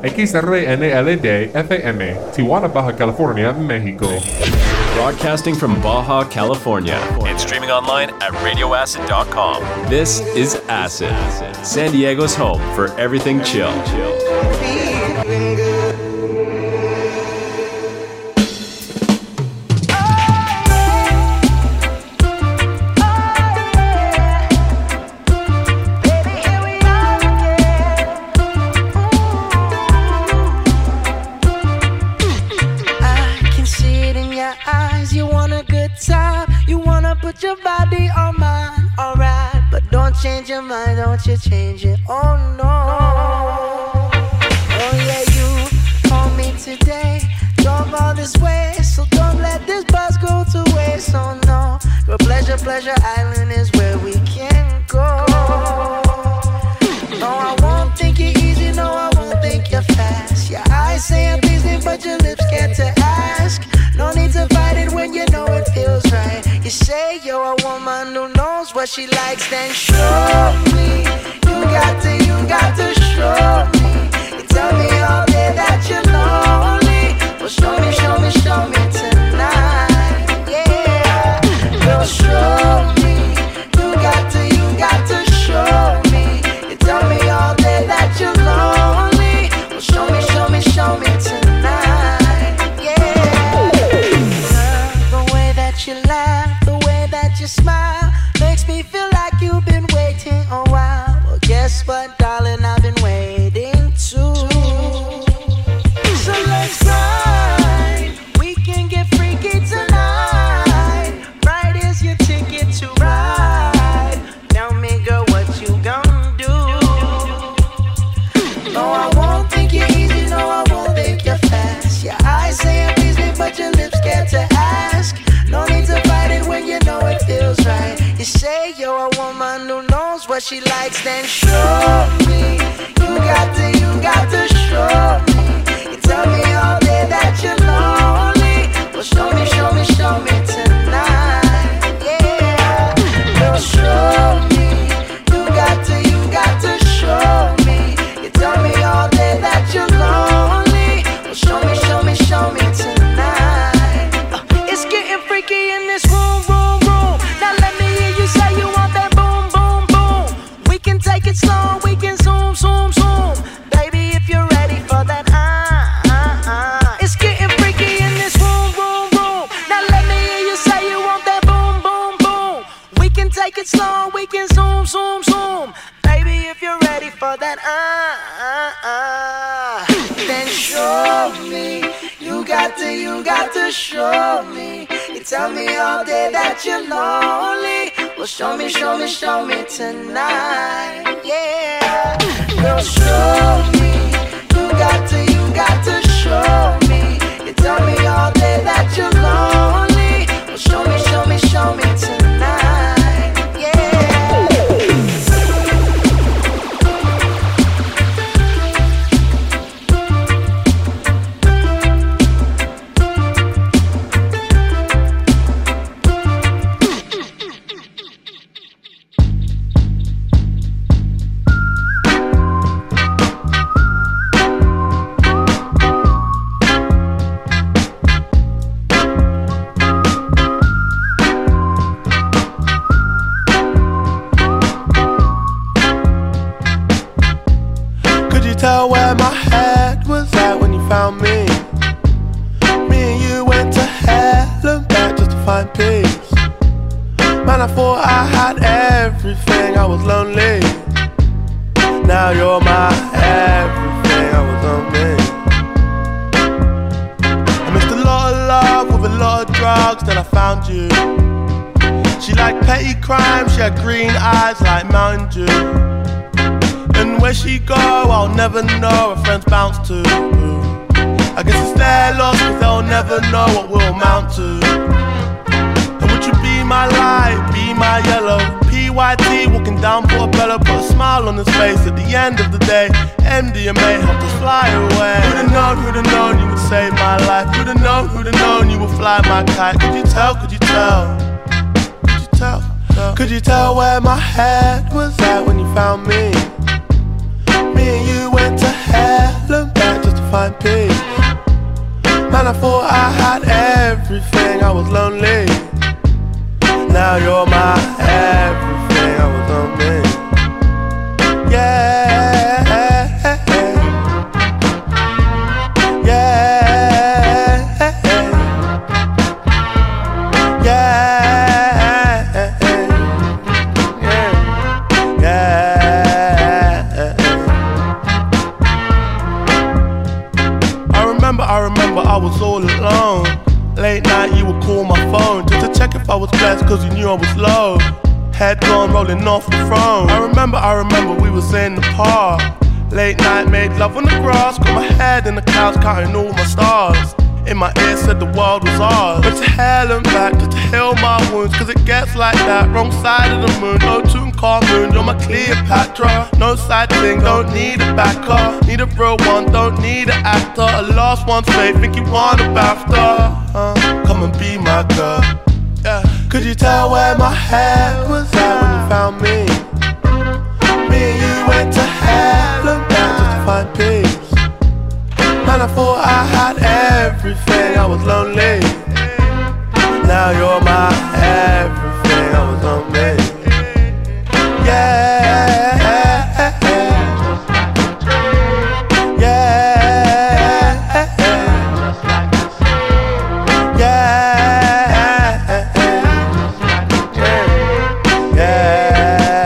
XRNLD FM, Tijuana, Baja California, Mexico. Broadcasting from Baja, California, and streaming online at radioacid.com. This is Acid, San Diego's home for everything chill. Feeling good. Put your body on mine, alright. But don't change your mind, don't you change it, oh no. Oh yeah, you called me today, drove all this way, so don't let this bus go to waste, oh no. Your pleasure island is where we can go. No, I won't think you're easy, no, I won't think you're fast. Your eyes say I'm pleasing, but your lips scared to ask. No need to fight it when you know it feels right. You say you're a woman who knows what she likes, then show me. You got to show me. You tell me all day that you're lonely. Well, show me tonight. Yeah, girl, show me. You got to show me. You tell me all day that you're lonely. Well, show me tonight. Yeah, the way that you laugh, your smile makes me feel like you've been waiting a while. Well, guess what, darling, I've been waiting too. So let's grind. We can get freaky tonight. Right is your ticket to ride. Tell me, girl, what you gonna do? No, I won't think you're easy. No, I won't think you're fast. Your eyes say I'm pleasing, but your lips scared to ask. No need to fight it when you know it feels right. You say you're a woman who knows what she likes, then show me. You got to show me. You tell me all day that you're lonely. Well, show me tonight. Yeah, girl, show me. You got to show me. You tell me all day that you're lonely. Well, show me tonight. It's getting freaky in this room. Now let me hear you say you want that boom, boom, boom. We can take it slow, we can zoom, zoom, zoom. Baby, if you're ready for that, It's getting freaky in this room. Now let me hear you say you want that boom, boom, boom. We can take it slow, we can zoom, zoom, zoom. Baby, if you're ready for that, then show me. You got to show me. You tell me all day that you're lonely. Well, show me tonight. Yeah, girl, show me. You got to show me. You tell me all day that you're lonely. Well, show me tonight. Yeah. Tell where my head was at when you found me. Me and you went to hell and back just to find peace. Man, I thought I had everything, I was lonely. Now you're my everything, I was lonely. I missed a lot of love with a lot of drugs, then I found you. She liked petty crime, she had green eyes like Mountain Dew. And where she go, I'll never know, her friends bounce to. I guess it's their loss, cause they'll never know what we'll amount to. And would you be my light, be my yellow? PYT walking down Portobello, put a smile on his face. At the end of the day, MDMA helped us fly away. Who'da known you would save my life? Who'da known you would fly my kite? Could you tell? Could you tell where my head was at when you found me? Me and you went to hell and back find peace. Man, I thought I had everything, I was lonely. Now you're my everything, I was lonely. Yeah. I was all alone. Late night you would call my phone just to check if I was blessed, cause you knew I was low. Head gone rolling off the throne. I remember we was in the park. Late night made love on the grass. Got my head in the clouds counting all my stars. In my ear said the world was ours. Went to hell and back just to heal my wounds, cause it gets like that. Wrong side of the moon, no Tutankhamun. You're my Cleopatra. No side thing, don't need a backer. Need a real one, don't need an actor. A last one's fake, think you want a BAFTA. Come and be my girl. Yeah. Could you tell where my head was at when you found me? Me and you went to hell and back just to find peace. Man, I thought I had everything, I was lonely. Now you're my everything, I was lonely. Yeah. Yeah.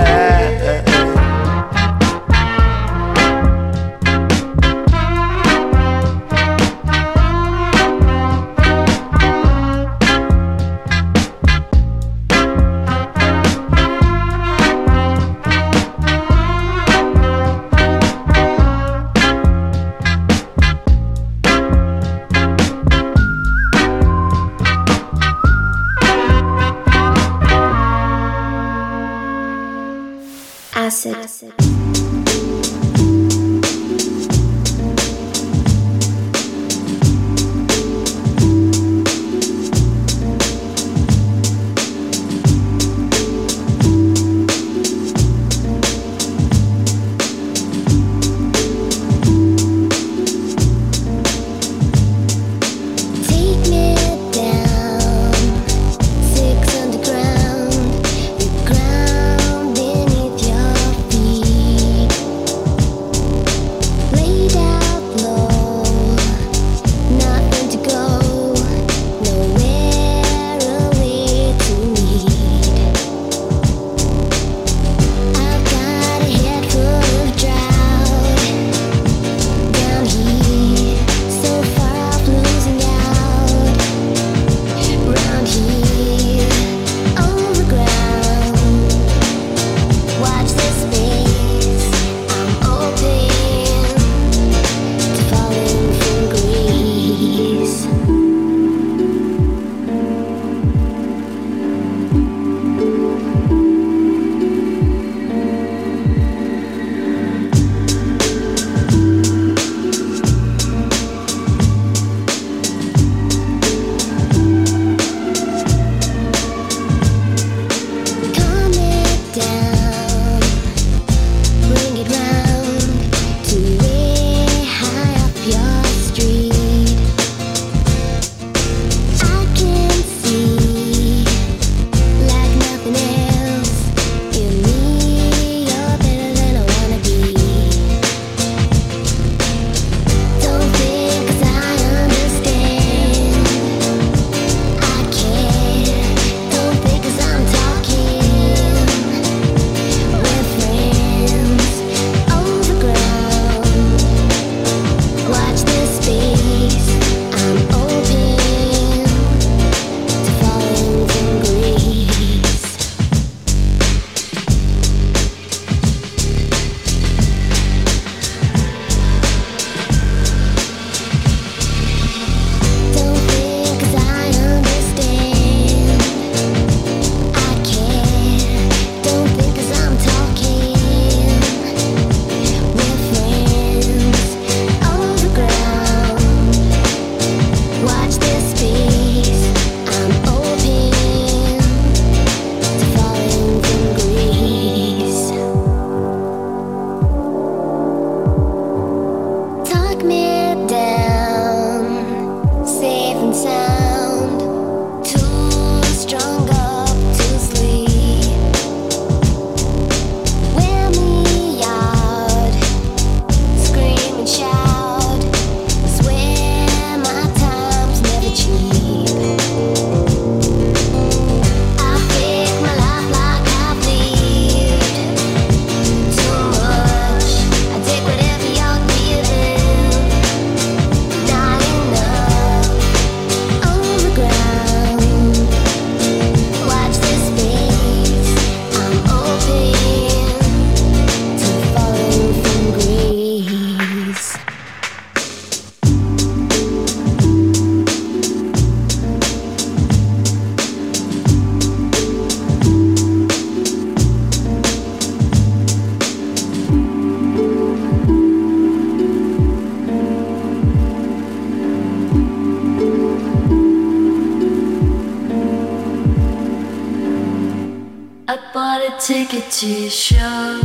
ticket to your show.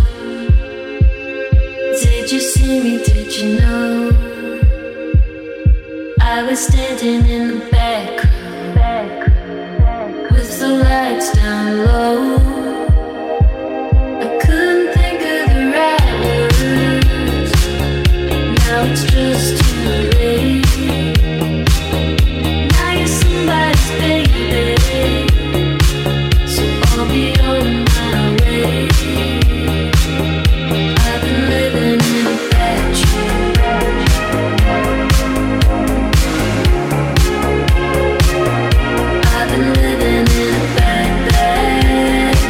Did you see me? Did you know? I was standing in the back row with the lights down low. I couldn't think of the right words. Now it's just too late. Now you're somebody's baby, so I'll be on my way. I've been living in a bad dream. I've been living in a bad, bad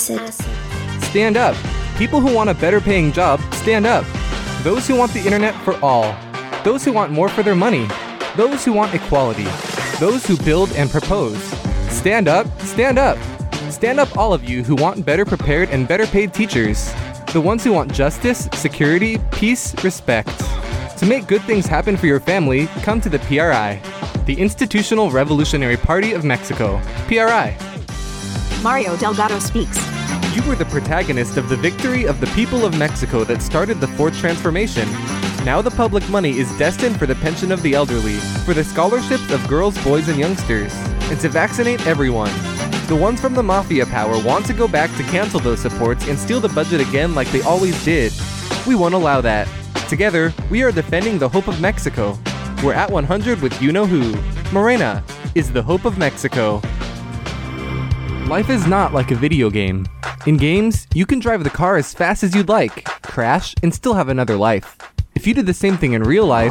Acid. Stand up. People who want a better paying job, stand up. Those who want the internet for all. Those who want more for their money. Those who want equality. Those who build and propose. Stand up, stand up. Stand up, all of you who want better prepared and better paid teachers. The ones who want justice, security, peace, respect. To make good things happen for your family, come to the PRI, the Institutional Revolutionary Party of Mexico. PRI. Mario Delgado speaks. You were the protagonist of the victory of the people of Mexico that started the Fourth Transformation. Now the public money is destined for the pension of the elderly, for the scholarships of girls, boys, and youngsters, and to vaccinate everyone. The ones from the mafia power want to go back to cancel those supports and steal the budget again like they always did. We won't allow that. Together, we are defending the hope of Mexico. We're at 100 with you-know-who. Morena is the hope of Mexico. Life is not like a video game. In games, you can drive the car as fast as you'd like, crash, and still have another life. If you did the same thing in real life,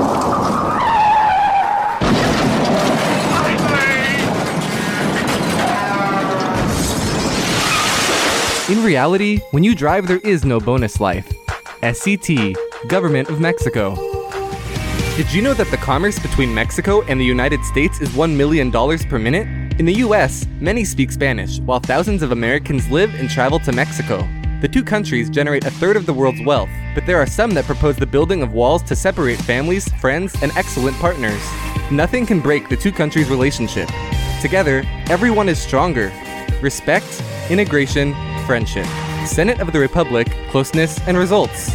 in reality, when you drive, there is no bonus life. SCT, Government of Mexico. Did you know that the commerce between Mexico and the United States is $1 million per minute? In the US, many speak Spanish, while thousands of Americans live and travel to Mexico. The two countries generate a third of the world's wealth, but there are some that propose the building of walls to separate families, friends, and excellent partners. Nothing can break the two countries' relationship. Together, everyone is stronger. Respect, integration, friendship. Senate of the Republic, closeness, and results.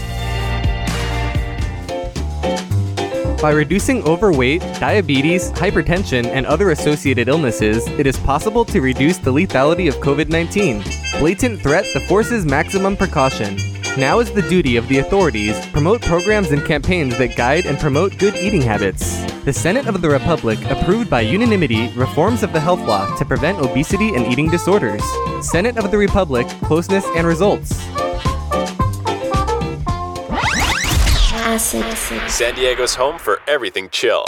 By reducing overweight, diabetes, hypertension, and other associated illnesses, it is possible to reduce the lethality of COVID-19. Blatant threat that forces maximum precaution. Now is the duty of the authorities to promote programs and campaigns that guide and promote good eating habits. The Senate of the Republic approved by unanimity reforms of the health law to prevent obesity and eating disorders. Senate of the Republic, closeness and results. Acid. San Diego's home for everything chill.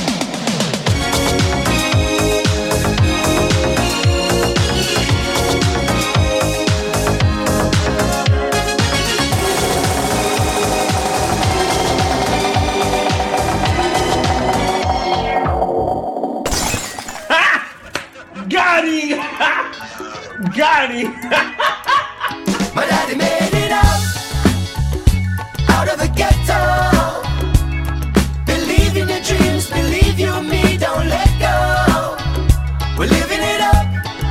Got him! Got him! My daddy made it out of the ghetto. Believe in your dreams, believe you and me, don't let go. We're living it up,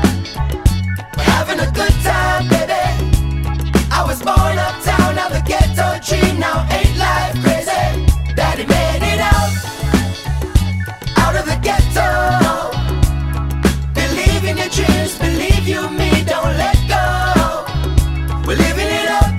we're having a good time, baby. I was born uptown, now the ghetto dream, now ain't life crazy. Daddy made it out of the ghetto. Believe in your dreams, believe you and me, don't let go. We're living it up,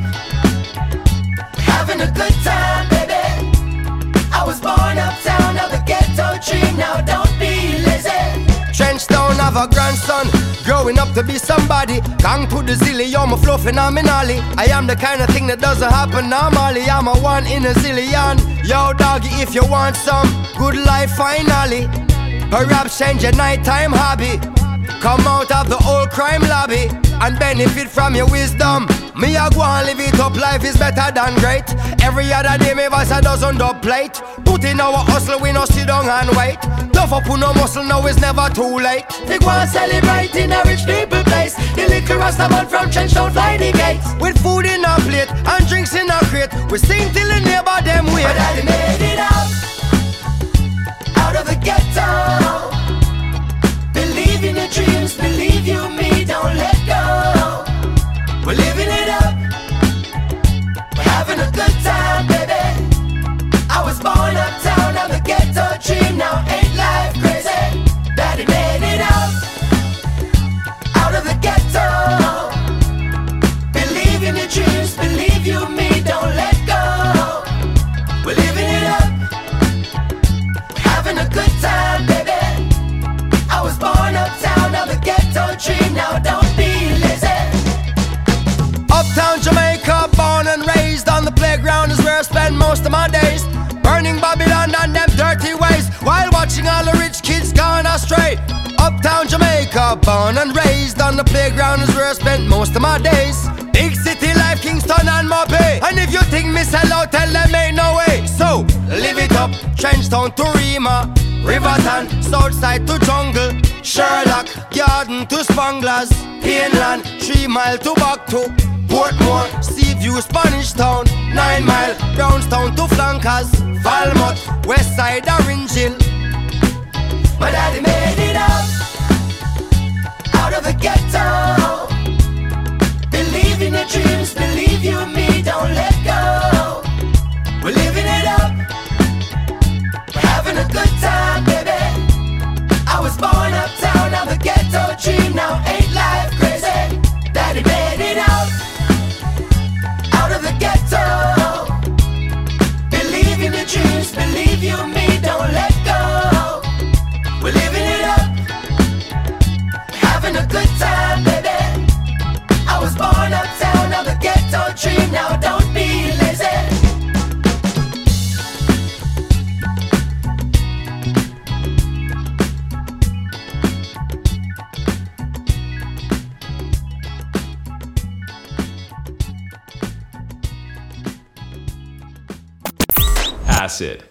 having a good time, baby. I was born uptown, now the ghetto dream, now don't be lazy. Trenchtown have a grandson, growing up to be somebody. Gang to the zilly, you're my flow phenomenally. I am the kind of thing that doesn't happen normally. I'm a one in a zillion. Yo doggy, if you want some good life finally, perhaps change your nighttime hobby. Come out of the old crime lobby and benefit from your wisdom. Me a go and live it up, life is better than great. Every other day me voice a dozen dub plate. Put in our hustle, we no sit down and wait. Tough up with no muscle, now it's never too late. They go and celebrate in a rich people place. The little Rastaman from Trenchtown fly the gates. With food in a plate and drinks in a crate, we sing till the neighbor them wait. My daddy made it out of the ghetto. Believe in your dreams, believe you and me, don't let go. We're living it up, we're having a good time, baby. I was born uptown, now the ghetto dream, now ain't life crazy. Daddy made it out of the ghetto. Believe in your dreams, believe you and me, don't let go. We're living it up, we're having a good time, baby. I was born uptown, now the ghetto dream, now don't be lazy. Uptown Jamaica, born and raised on the playground is where I spend most of my days. Burning Babylon and them dirty ways, while watching all the rich kids gone astray. Uptown Jamaica, born and raised on the playground is where I spent most of my days. Big city life, Kingston and Mopey. And if you think me sell out, tell them ain't no way. So, live it up, Trenchtown to Rima, Riverton, Southside to Jungle, Sherlock, Garden to Spanglers, Pineland, 3 Mile to Backto, Portmore, Seaview, Spanish Town, 9 Mile, Brownstown to Flankers, Falmouth, Westside, Orange Hill. My daddy made it out of the ghetto. Believe in your dreams, believe you and me, don't let go. We're living it up, we're having a good time, baby. I was born uptown, I'm the ghetto dream, now ain't life crazy. Daddy made it out of the ghetto. Believe in your dreams, believe you and me, don't let go. We're living it up, having a good time, baby. I was born uptown, I'm the ghetto dream, now don't be lazy. Acid.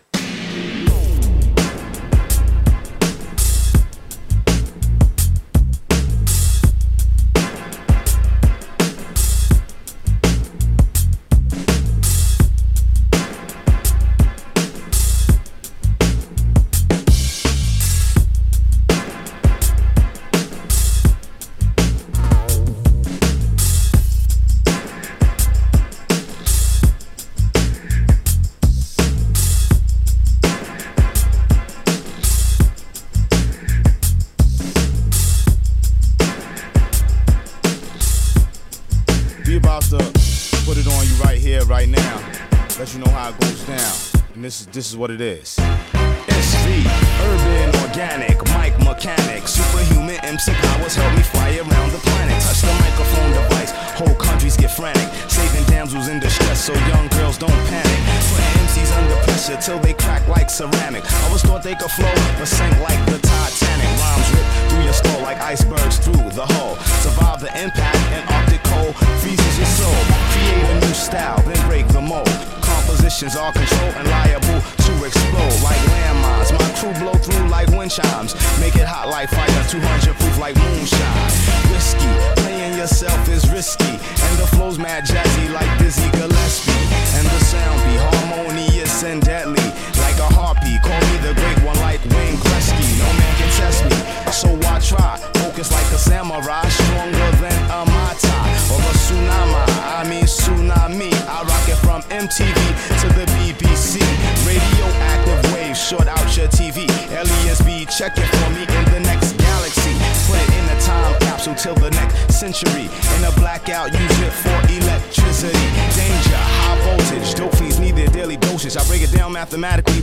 This is what it is. It's the urban organic mic mechanic, superhuman MC powers help me fly around the planet. Touch the microphone device, whole countries get frantic. Saving damsels in distress so young girls don't panic. Putting MCs under pressure till they crack like ceramic. I was thought they could flow, but sank like the Titanic. Rhymes rip through your skull like icebergs through the hull. Survive the impact and Arctic cold freezes your soul. Create a new style, then break the mold. Compositions are controlled and liable to explode like landmines. My crew blow through like wind chimes. Make it hot like fire, 200 proof like moonshine. Whiskey, playing yourself is risky. And the flow's mad jazzy like Dizzy Gillespie. And the sound be harmonious and deadly like a harpy. Call me the great one like Wayne Gretzky. No man can test me, so I try. Focus like a samurai, stronger than a Mata or a tsunami. I mean tsunami. I rock it from MTV to the BBC. Radioactive waves short out your TV. Aliens be checking for me in the next galaxy. Put it in a time capsule till the next century. In a blackout, use it for electricity. Danger, high voltage, dope fiends need their daily dosage. I break it down mathematically.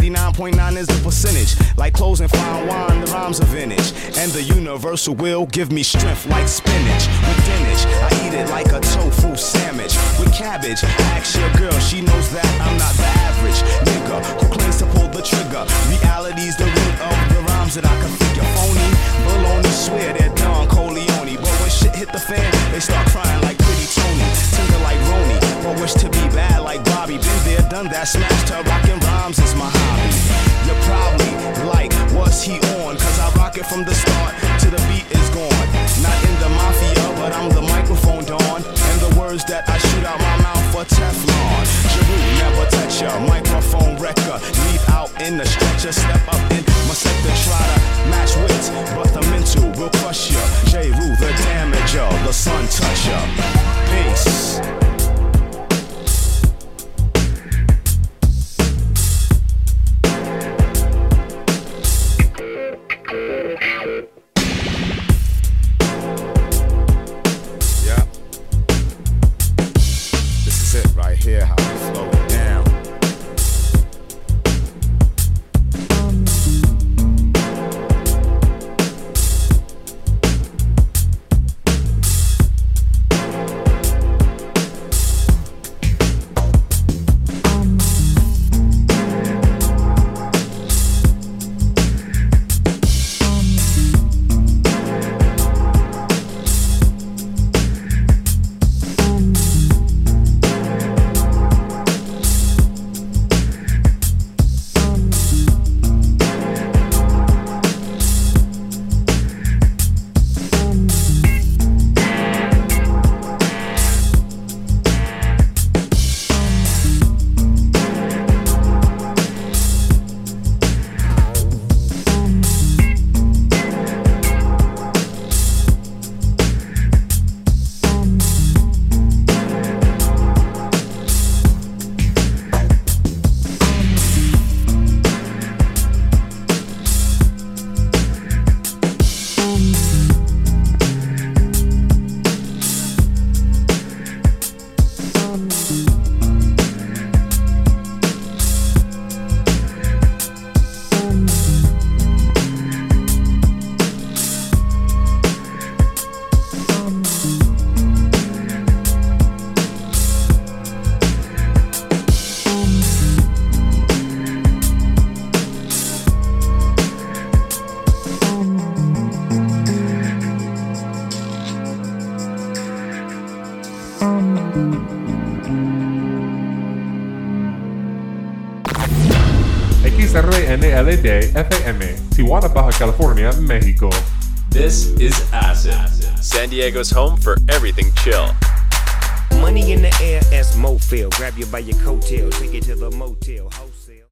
99.9 is the percentage. Like clothes and fine wine, the rhymes are vintage. And the universal will give me strength like spinach. With dinach, I eat it like a tofu sandwich. With cabbage, ask your girl, she knows that I'm not the average nigga who claims to pull the trigger. Reality's the root of the rhymes that I can figure. Phony, baloney, swear they're Don Corleone. But when shit hit the fan, they start crying like Pretty Tony. Tender like Roni, but wish to be bad like Bobby. Been there, done that, smashed her, rockin' rhymes is my hobby. You're probably like, what's he on? Cause I rock it from the start to the beat is gone. Not in the mafia, but I'm the microphone dawn. And the words that I shoot out my mouth for Teflon. Jeru, never touch ya, microphone wrecker. Leave out in the stretcher, step up in my sector, try to match wits, but the mental will crush ya. Jeru, the damager, the sun toucher. Peace. Hear how we slow it down. XRNLD FM, Tijuana, Baja California, Mexico. This is Acid, San Diego's home for everything chill. Money in the air as Mo feel. Grab you by your coattail, take you to the motel.